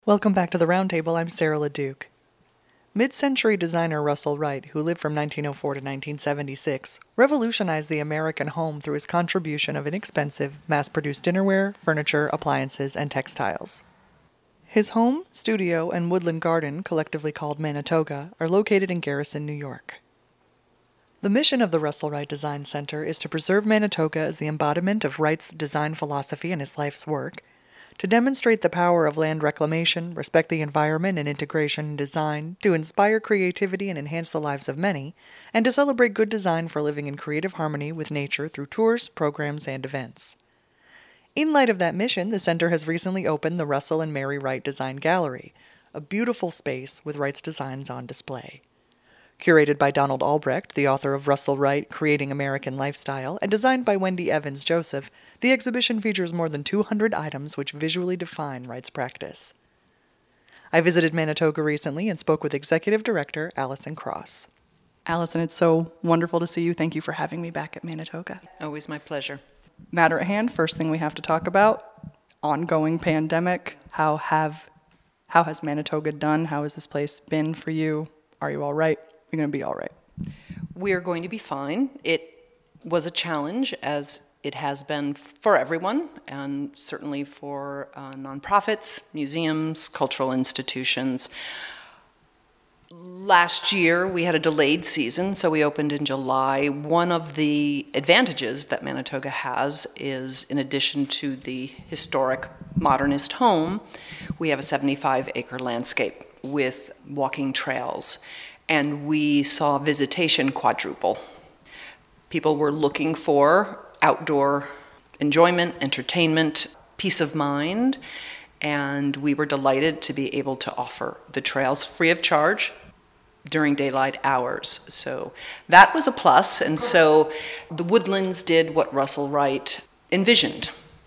Welcome back to the Roundtable. I'm Sarah LeDuc. Mid-century designer Russell Wright, who lived from 1904 to 1976, revolutionized the American home through his contribution of inexpensive, mass-produced dinnerware, furniture, appliances, and textiles. His home, studio, and woodland garden, collectively called Manitoga, are located in Garrison, New York. The mission of the Russell Wright Design Center is to preserve Manitoga as the embodiment of Wright's design philosophy and his life's work, to demonstrate the power of land reclamation, respect the environment and integration in design, to inspire creativity and enhance the lives of many, and to celebrate good design for living in creative harmony with nature through tours, programs, and events. In light of that mission, the center has recently opened the Russell and Mary Wright Design Gallery, a beautiful space with Wright's designs on display. Curated by Donald Albrecht, the author of Russell Wright, Creating American Lifestyle, and designed by Wendy Evans Joseph, the exhibition features more than 200 items which visually define Wright's practice. I visited Manitoga recently and spoke with Executive Director Allison Cross. Allison, it's so wonderful to see you. Thank you for having me back at Manitoga. Always my pleasure. Matter at hand, first thing we have to talk about, ongoing pandemic. How has Manitoga done? How has this place been for you? Are you all right? You're going to be all right. We're going to be fine. It was a challenge, as it has been for everyone, and certainly for nonprofits, museums, cultural institutions. Last year, we had a delayed season, so we opened in July. One of the advantages that Manitoga has is, in addition to the historic modernist home, we have a 75-acre landscape with walking trails. And we saw visitation quadruple. People were looking for outdoor enjoyment, entertainment, peace of mind, and we were delighted to be able to offer the trails free of charge during daylight hours. So that was a plus, and so the Woodlands did what Russell Wright envisioned.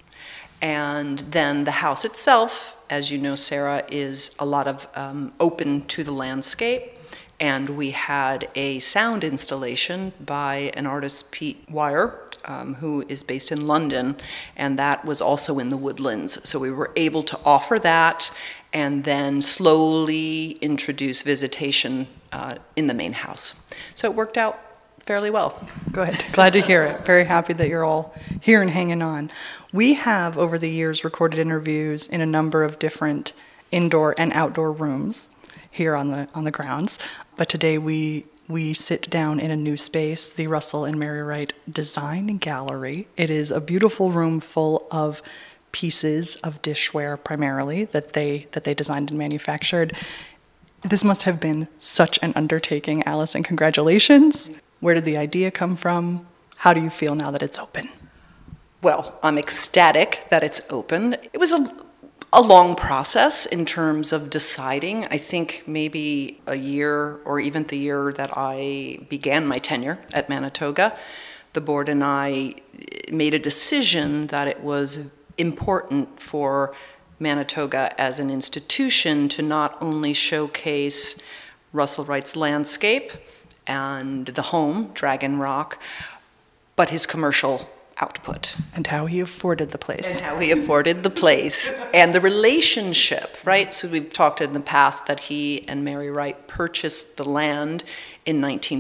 And then the house itself, as you know, Sarah, is a lot of open to the landscape. And we had a sound installation by an artist, Pete Wire, who is based in London, and that was also in the Woodlands. So we were able to offer that and then slowly introduce visitation in the main house. So it worked out fairly well. Good. Glad to hear it. Very happy that you're all here and hanging on. We have, over the years, recorded interviews in a number of different indoor and outdoor rooms here on the grounds. But today we sit down in a new space, the Russell and Mary Wright Design Gallery. It is a beautiful room full of pieces of dishware primarily that they designed and manufactured. This must have been such an undertaking, Allison. Congratulations. Where did the idea come from? How do you feel now that it's open? Well, I'm ecstatic that it's open. It was a long process in terms of deciding. I think maybe a year or even the year that I began my tenure at Manitoga, the board and I made a decision that it was important for Manitoga as an institution to not only showcase Russell Wright's landscape and the home, Dragon Rock, but his commercial output. And how he afforded the place. And how he afforded the place. And the relationship, right? So we've talked in the past that he and Mary Wright purchased the land in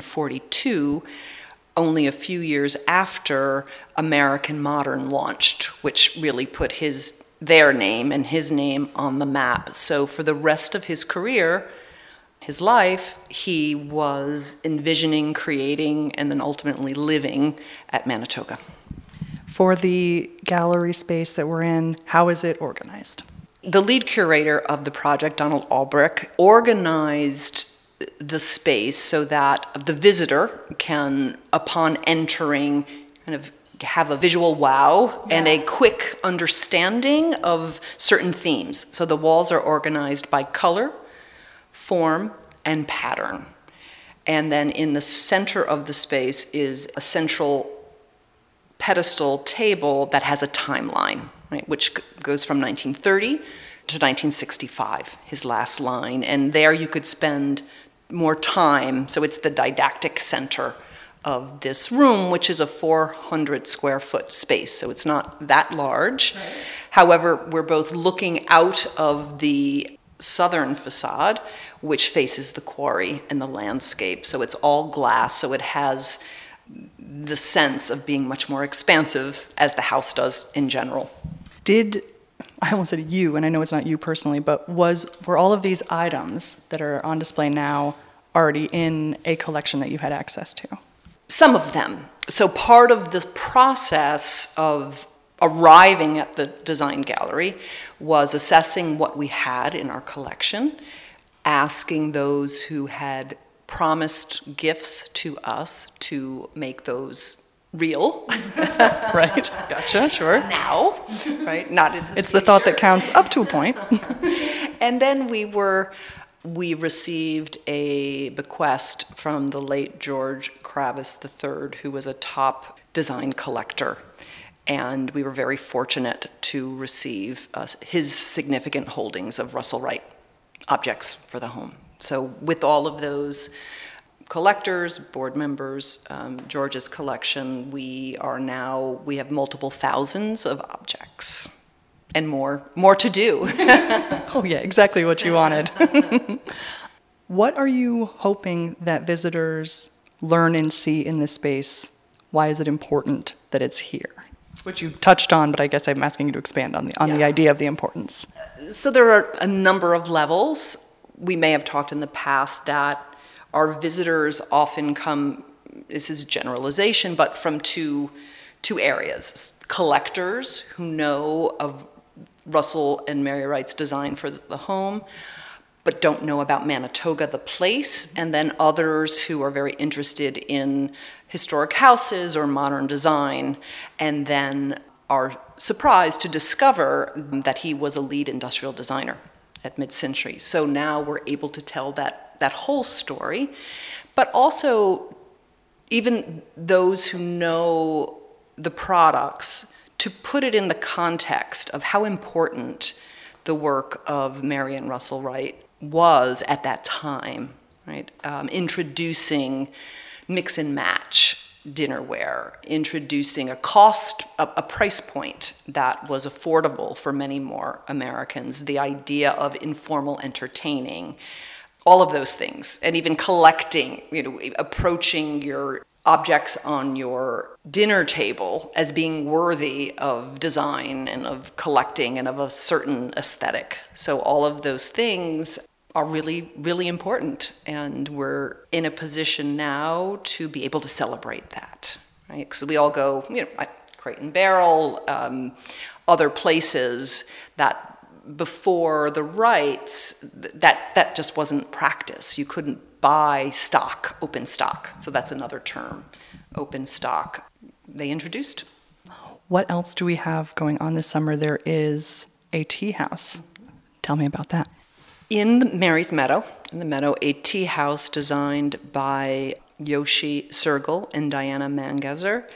1942, only a few years after American Modern launched, which really put their name and his name on the map. So for the rest of his career, his life, he was envisioning, creating, and then ultimately living at Manitoga. For the gallery space that we're in, how is it organized? The lead curator of the project, Donald Albrecht, organized the space so that the visitor can, upon entering, kind of have a visual wow and a quick understanding of certain themes. So the walls are organized by color, form, and pattern. And then in the center of the space is a central pedestal table that has a timeline, right, which goes from 1930 to 1965, his last line. And there you could spend more time. So it's the didactic center of this room, which is a 400 square foot space. So it's not that large. Right. However, we're both looking out of the southern facade, which faces the quarry and the landscape. So it's all glass, so it has the sense of being much more expansive, as the house does in general. I almost said you, and I know it's not you personally, but were all of these items that are on display now already in a collection that you had access to? Some of them. So part of the process of arriving at the design gallery was assessing what we had in our collection, asking those who had promised gifts to us to make those real. Right, gotcha, sure. Now, right? Not in the It's the thought that counts up to a point. And then we received a bequest from the late George Kravis III, who was a top design collector. And we were very fortunate to receive his significant holdings of Russell Wright objects for the home. So with all of those collectors, board members, George's collection, we have multiple thousands of objects. And more to do. Oh yeah, exactly what you wanted. What are you hoping that visitors learn and see in this space? Why is it important that it's here? Which you touched on, but I guess I'm asking you to expand on the idea of the importance. So there are a number of levels. We may have talked in the past that our visitors often come, this is generalization, but from two areas. Collectors who know of Russell and Mary Wright's design for the home, but don't know about Manitoga, the place, and then others who are very interested in historic houses or modern design, and then are surprised to discover that he was a lead industrial designer at Mid-Century. So now we're able to tell that whole story, but also even those who know the products, to put it in the context of how important the work of Mary and Russell Wright was at that time, right? Introducing mix and match dinnerware, introducing a price point that was affordable for many more Americans, the idea of informal entertaining, all of those things, and even collecting, approaching your objects on your dinner table as being worthy of design and of collecting and of a certain aesthetic. So all of those things are really, really important, and we're in a position now to be able to celebrate that, right? So we all go, Crate and Barrel, other places that before the Wrights, that just wasn't practice. You couldn't buy stock, open stock. So that's another term, open stock. They introduced. What else do we have going on this summer? There is a tea house. Tell me about that. In Mary's Meadow, a tea house designed by Yoshi Sergel and Diana Mangazer,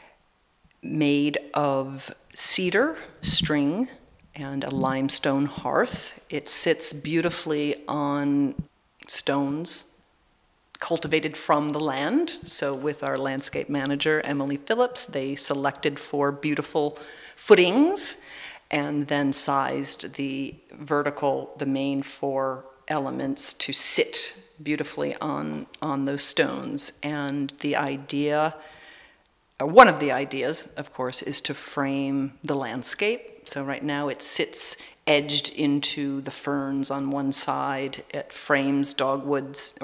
made of cedar, string, and a limestone hearth. It sits beautifully on stones cultivated from the land. So with our landscape manager, Emily Phillips, they selected 4 beautiful footings and then sized the main 4 elements to sit beautifully on those stones. And the idea, one of the ideas, of course, is to frame the landscape. So right now it sits edged into the ferns on one side. It framed dogwoods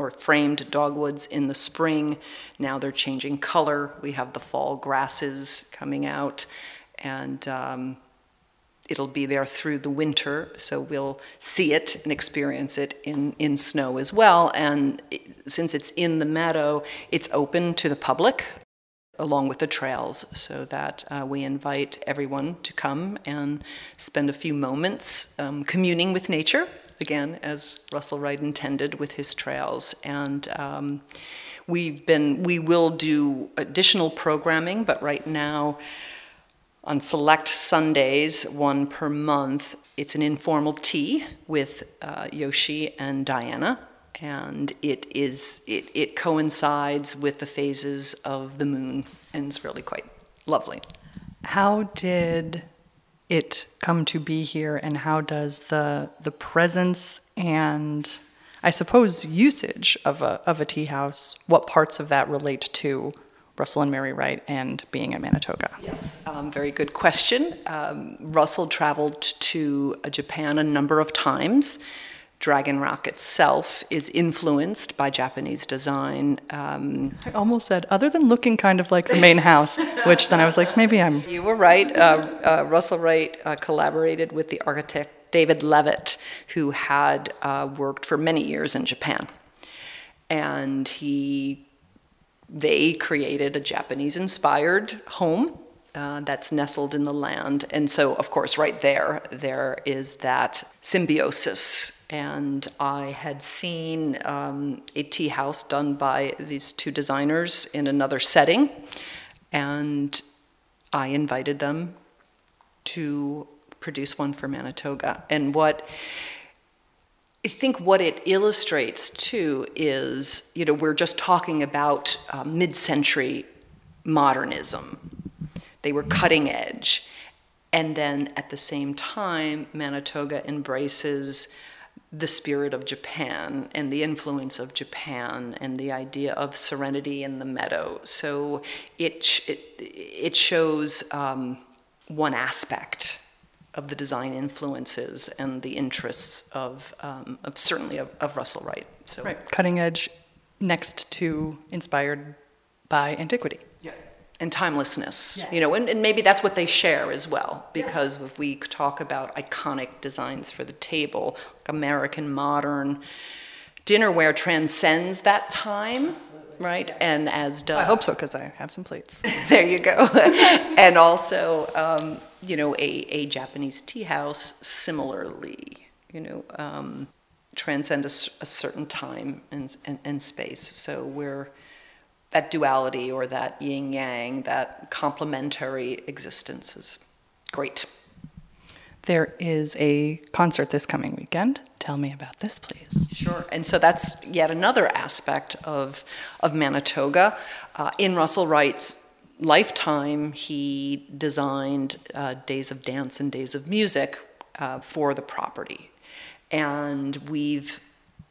in the spring. Now they're changing color. We have the fall grasses coming out, and it'll be there through the winter, so we'll see it and experience it in snow as well. And since it's in the meadow, it's open to the public, along with the trails, so that we invite everyone to come and spend a few moments communing with nature, again, as Russell Wright intended with his trails. And we will do additional programming, but right now, on select Sundays, 1 per month, it's an informal tea with Yoshi and Diana. And it coincides with the phases of the moon, and it's really quite lovely. How did it come to be here, and how does the presence and I suppose usage of a tea house. What parts of that relate to Russell and Mary Wright and being at Manitoga? Yes, very good question. Russell traveled to Japan a number of times. Dragon Rock itself is influenced by Japanese design. I almost said, other than looking kind of like the main house, which then I was like, maybe I'm... You were right. Russell Wright collaborated with the architect David Levitt, who had worked for many years in Japan. And they created a Japanese-inspired home that's nestled in the land. And so, of course, right there is that symbiosis. And I had seen a tea house done by these two designers in another setting, and I invited them to produce one for Manitoga. And I think what it illustrates, too, is, we're just talking about mid-century modernism. They were cutting edge. And then at the same time, Manitoga embraces the spirit of Japan and the influence of Japan and the idea of serenity in the meadow. So it shows one aspect of the design influences and the interests of certainly of Russell Wright. So right, cutting edge next to inspired by antiquity. Yeah. And timelessness, and maybe that's what they share as well, because if we talk about iconic designs for the table, like American modern dinnerware transcends that time, right? And as does... I hope so, because I have some plates. There you go. And also, a Japanese tea house similarly, transcend a certain time and space. So we're... that duality or that yin-yang, that complementary existence is great. There is a concert this coming weekend. Tell me about this, please. Sure. And so that's yet another aspect of Manitoga. In Russell Wright's lifetime, he designed Days of Dance and Days of Music for the property. And we've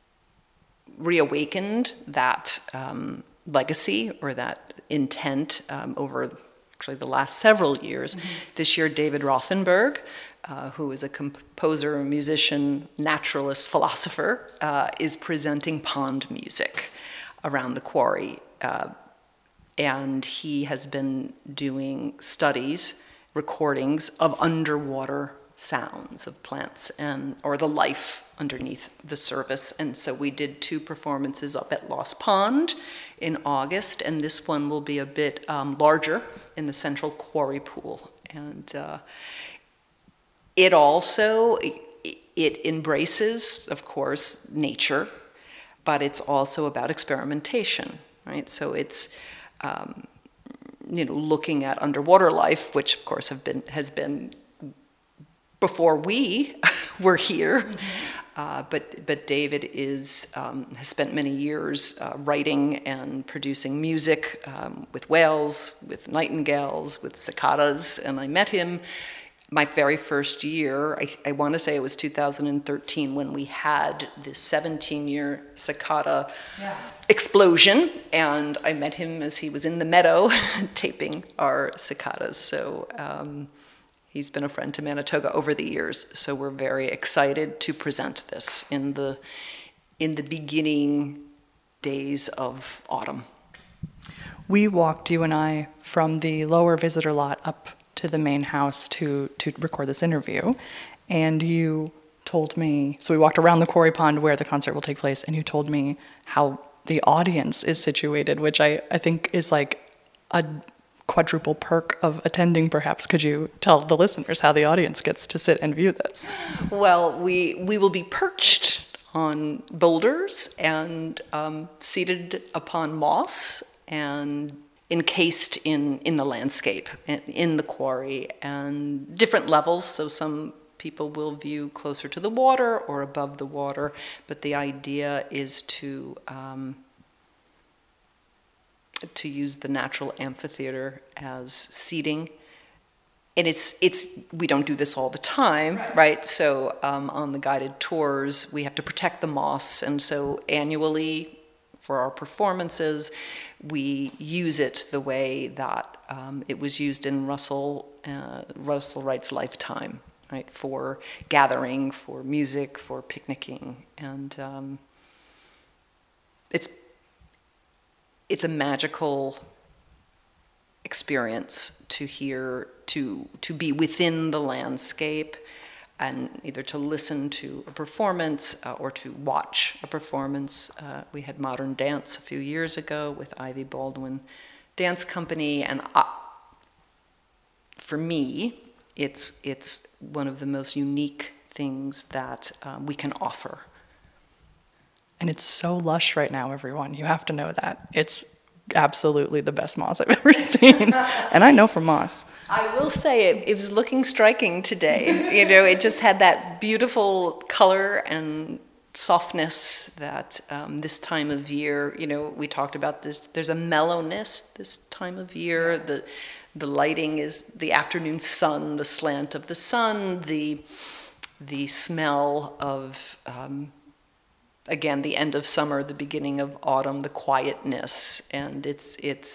reawakened that legacy or that intent over actually the last several years. Mm-hmm. This year, David Rothenberg, who is a composer, musician, naturalist, philosopher, is presenting pond music around the quarry. And he has been doing studies, recordings of underwater sounds of plants or the life underneath the surface. And so we did 2 performances up at Lost Pond in August, and this one will be a bit larger in the central quarry pool. And it also embraces, of course, nature, but it's also about experimentation, right? So it's looking at underwater life, which of course has been before we were here. Mm-hmm. But David has spent many years writing and producing music with whales, with nightingales, with cicadas. And I met him my very first year. I want to say it was 2013 when we had this 17-year cicada explosion. And I met him as he was in the meadow taping our cicadas. So he's been a friend to Manitoga over the years, so we're very excited to present this in the beginning days of autumn. We walked, you and I, from the lower visitor lot up to the main house to record this interview, and you told me, so we walked around the quarry pond where the concert will take place, and you told me how the audience is situated, which I think is like a quadruple perk of attending, perhaps. Could you tell the listeners how the audience gets to sit and view this? Well, we will be perched on boulders and seated upon moss and encased in the landscape, in the quarry, and different levels. So some people will view closer to the water or above the water, but the idea is to use the natural amphitheater as seating. And we don't do this all the time, right? So on the guided tours, we have to protect the moss, and so annually for our performances, we use it the way that it was used in Russell Wright's lifetime, right? For gathering, for music, for picnicking, and it's a magical experience to hear, to be within the landscape, and either to listen to a performance or to watch a performance. We had Modern Dance a few years ago with Ivy Baldwin Dance Company, and for me, it's one of the most unique things that we can offer. And it's so lush right now, everyone. You have to know that. It's absolutely the best moss I've ever seen. And I know from moss. I will say it was looking striking today. You know, it just had that beautiful color and softness that this time of year, you know, we talked about this, there's a mellowness this time of year. The lighting is the afternoon sun, the slant of the sun, the smell of again, the end of summer, the beginning of autumn, the quietness, and it's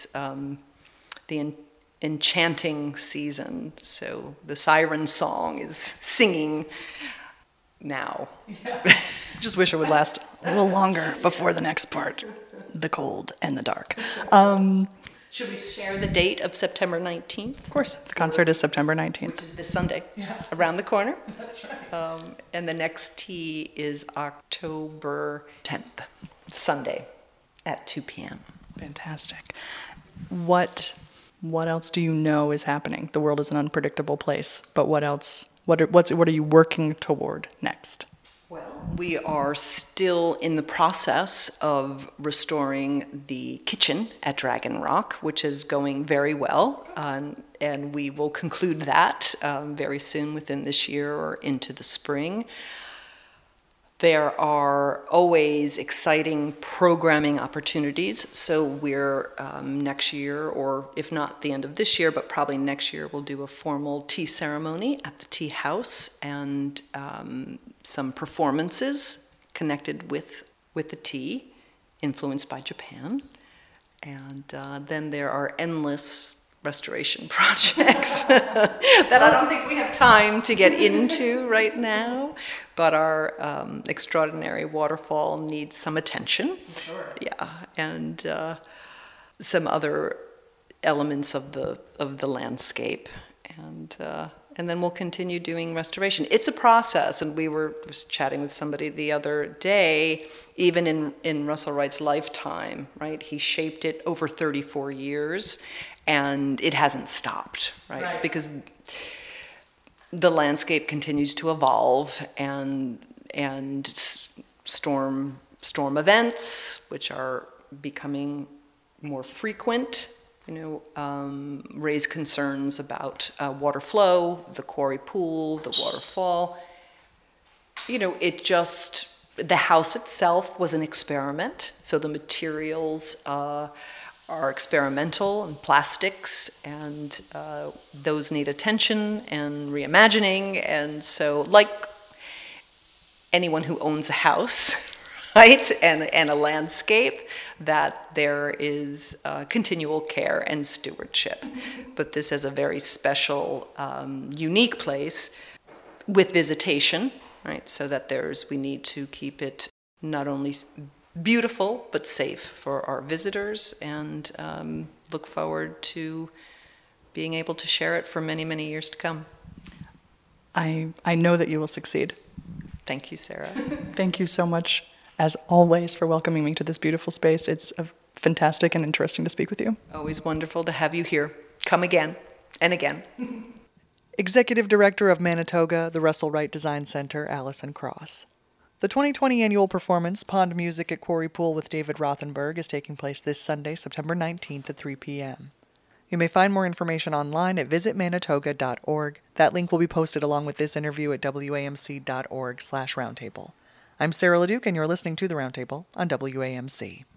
the enchanting season. So the siren song is singing now. Yeah. Just wish it would last a little longer before the next part, the cold and the dark. Should we share the date of September 19th? Of course. The concert is September 19th. Which is this Sunday, around the corner. That's right. And the next tea is October 10th, Sunday, at 2 p.m. Fantastic. What else do you know is happening? The world is an unpredictable place, but what else? What are you working toward next? Well, we are still in the process of restoring the kitchen at Dragon Rock, which is going very well, and we will conclude that very soon within this year or into the spring. There are always exciting programming opportunities, so we're next year, or if not the end of this year, but probably next year, we'll do a formal tea ceremony at the Tea House and some performances connected with the tea, influenced by Japan. And then there are endless restoration projects that I don't think we have time to get into right now, but our extraordinary waterfall needs some attention. Sure. Yeah, and some other elements of the landscape, and then we'll continue doing restoration. It's a process, and we were just chatting with somebody the other day, even in Russell Wright's lifetime, right? He shaped it over 34 years, and it hasn't stopped, right? Because the landscape continues to evolve, and storm events, which are becoming more frequent, raise concerns about water flow, the quarry pool, the waterfall. The house itself was an experiment, so the materials are experimental and plastics, and those need attention and reimagining. And so, like anyone who owns a house, right, and a landscape, that there is continual care and stewardship. But this is a very special, unique place with visitation, right, so that we need to keep it not only beautiful but safe for our visitors, and look forward to being able to share it for many, many years to come. I know that you will succeed. Thank you, Sarah. Thank you so much, as always, for welcoming me to this beautiful space. It's fantastic and interesting to speak with you. Always wonderful to have you here. Come again and again. Executive Director of Manitoga, the Russell Wright Design Center, Allison Cross. The 2020 annual performance, Pond Music at Quarry Pool with David Rothenberg, is taking place this Sunday, September 19th at 3 p.m. You may find more information online at visitmanitoga.org. That link will be posted along with this interview at wamc.org/roundtable. I'm Sarah LeDuc, and you're listening to The Roundtable on WAMC.